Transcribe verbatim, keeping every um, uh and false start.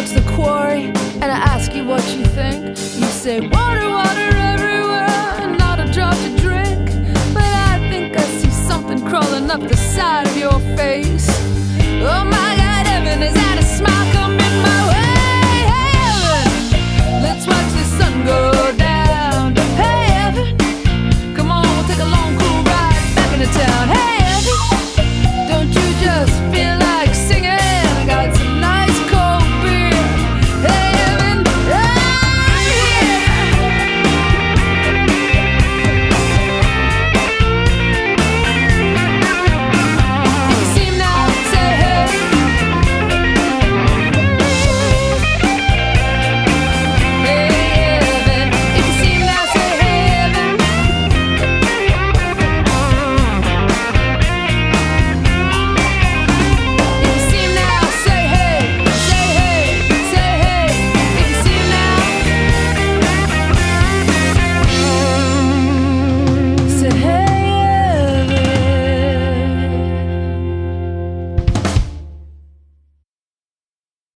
out to the quarry and I ask you what you think, you say water, water everywhere, not a drop to drink. But I think I see something crawling up the side of your face. Oh my God, heaven, is that a smile?